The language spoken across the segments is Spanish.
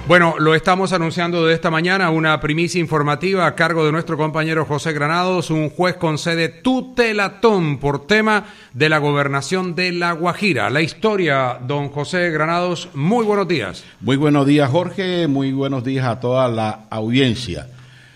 Bueno, lo estamos anunciando de esta mañana, una primicia informativa a cargo de nuestro compañero José Granados. Un juez concede tutelatón por tema de la gobernación de La Guajira. La historia, don José Granados, muy buenos días. Muy buenos días, Jorge, muy buenos días a toda la audiencia.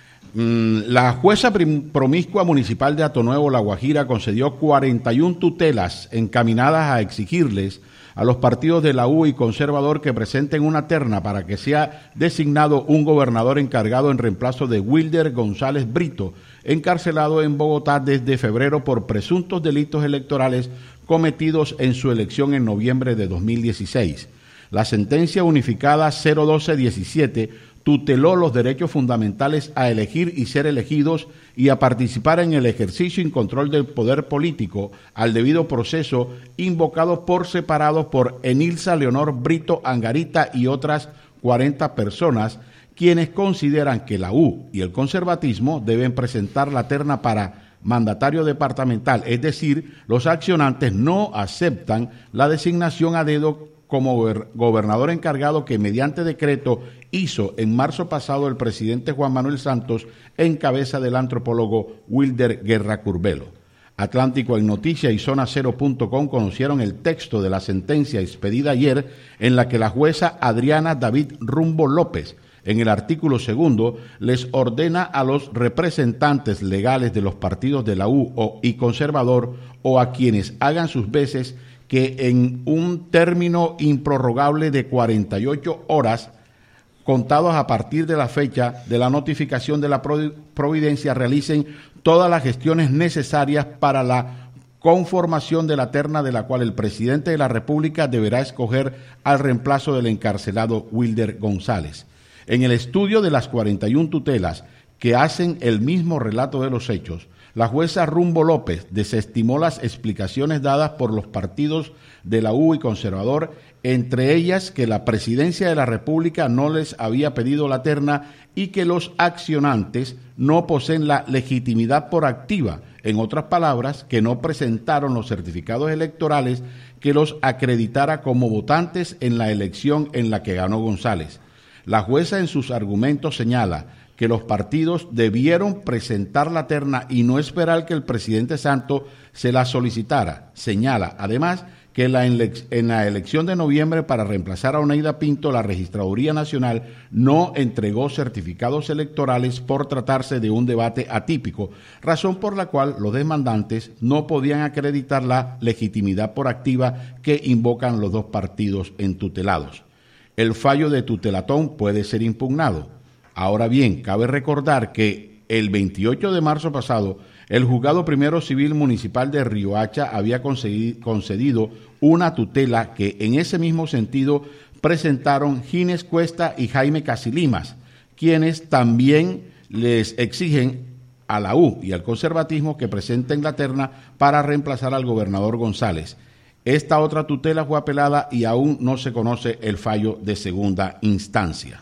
La jueza promiscua municipal de Atonuevo, La Guajira, concedió 41 tutelas encaminadas a exigirles a los partidos de la U y Conservador que presenten una terna para que sea designado un gobernador encargado en reemplazo de Wilder González Brito, encarcelado en Bogotá desde febrero por presuntos delitos electorales cometidos en su elección en noviembre de 2016. La sentencia unificada 01217 tuteló los derechos fundamentales a elegir y ser elegidos y a participar en el ejercicio y control del poder político al debido proceso invocado por separado por Enilsa Leonor Brito Angarita y otras 40 personas, quienes consideran que la U y el conservatismo deben presentar la terna para mandatario departamental, es decir, los accionantes no aceptan la designación a dedo como gobernador encargado que mediante decreto hizo en marzo pasado el presidente Juan Manuel Santos en cabeza del antropólogo Wilder Guerra Curbelo. Atlántico en Noticias y Zona0.com conocieron el texto de la sentencia expedida ayer en la que la jueza Adriana David Rumbo López, en el artículo 2, les ordena a los representantes legales de los partidos de la U y Conservador o a quienes hagan sus veces que en un término improrrogable de 48 horas, contados a partir de la fecha de la notificación de la providencia, realicen todas las gestiones necesarias para la conformación de la terna de la cual el presidente de la República deberá escoger al reemplazo del encarcelado Wilder González. En el estudio de las 41 tutelas que hacen el mismo relato de los hechos, la jueza Rumbo López desestimó las explicaciones dadas por los partidos de la U y Conservador, entre ellas que la Presidencia de la República no les había pedido la terna y que los accionantes no poseen la legitimidad por activa, en otras palabras, que no presentaron los certificados electorales que los acreditara como votantes en la elección en la que ganó González. La jueza en sus argumentos señala que los partidos debieron presentar la terna y no esperar que el presidente Santos se la solicitara. Señala, además, que en la elección de noviembre para reemplazar a Oneida Pinto, la Registraduría Nacional no entregó certificados electorales por tratarse de un debate atípico, razón por la cual los demandantes no podían acreditar la legitimidad por activa que invocan los dos partidos entutelados. El fallo de tutelatón puede ser impugnado. Ahora bien, cabe recordar que el 28 de marzo pasado, el Juzgado Primero Civil Municipal de Riohacha había concedido una tutela que en ese mismo sentido presentaron Gines Cuesta y Jaime Casilimas, quienes también les exigen a la U y al conservatismo que presenten la terna para reemplazar al gobernador González. Esta otra tutela fue apelada y aún no se conoce el fallo de segunda instancia.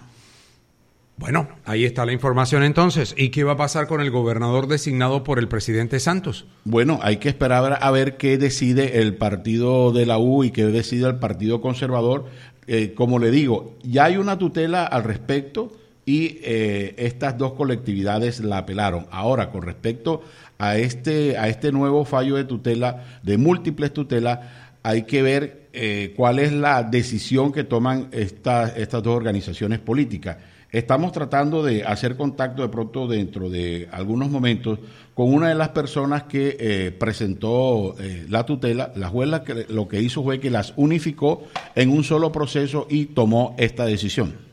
Bueno, ahí está la información entonces. ¿Y qué va a pasar con el gobernador designado por el presidente Santos? Bueno, hay que esperar a ver qué decide el partido de la U y qué decide el Partido Conservador. Como le digo, ya hay una tutela al respecto y estas dos colectividades la apelaron. Ahora, con respecto a este nuevo fallo de tutela, de múltiples tutelas, hay que ver cuál es la decisión que toman estas dos organizaciones políticas. Estamos tratando de hacer contacto de pronto dentro de algunos momentos con una de las personas que presentó la tutela. La juez lo que hizo fue que las unificó en un solo proceso y tomó esta decisión.